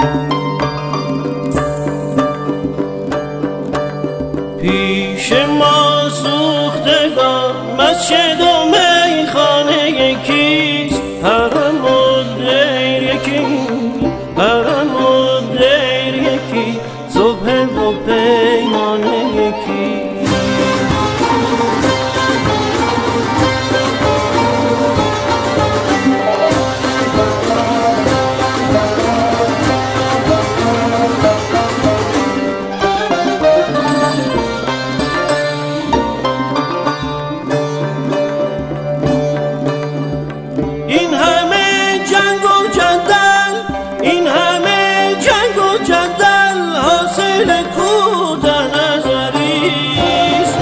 پیش ما سوختگان مسجد و میخانه یکیست، حرم و دیر یکی، حرم و دیر یکی، صبح و پیمانه یکی. این همه جنگ و جدل، این همه جنگ و جدل، حاصل کوته نظریست.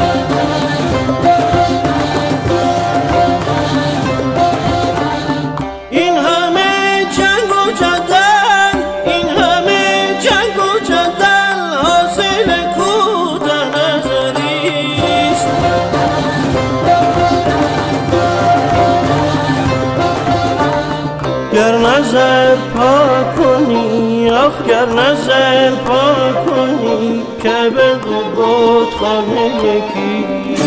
این همه جنگ و جدل، این همه جنگ و جدل، حاصل کوته نظریست. گر نظر پاک کنی، آخ گر نظر پاک کنی، که به بتخانه یکیست.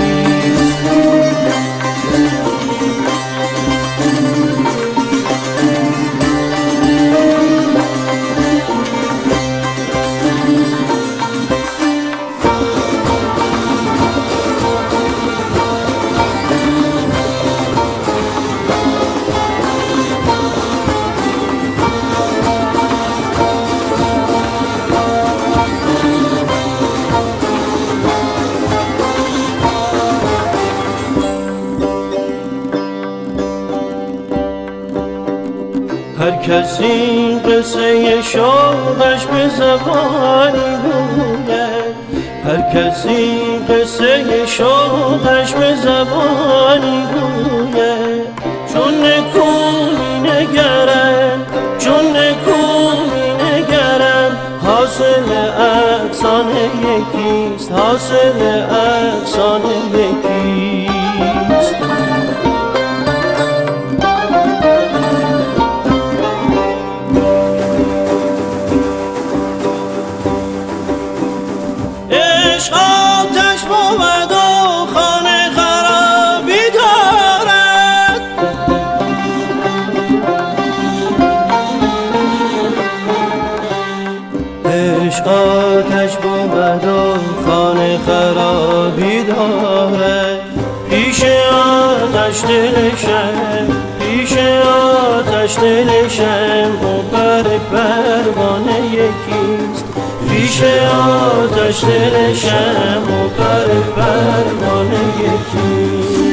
هر کسی قصه شوقش به زبانی گوید، هر کسی قصه شوقش به زبانی گوید. چون نکو می نگرم، چون نکو می نگرم، حاصل افسانه یکیست، حاصل افسانه یکیست. عشق آتش بود و خانه خرابی دارد، عشق آتش بود و خانه خرابی دارد. پیش آتش دلشم، پیش آتش دلشم، و بر پروانه یکیست. پیش آتش دلشم و پر پروانه یکی.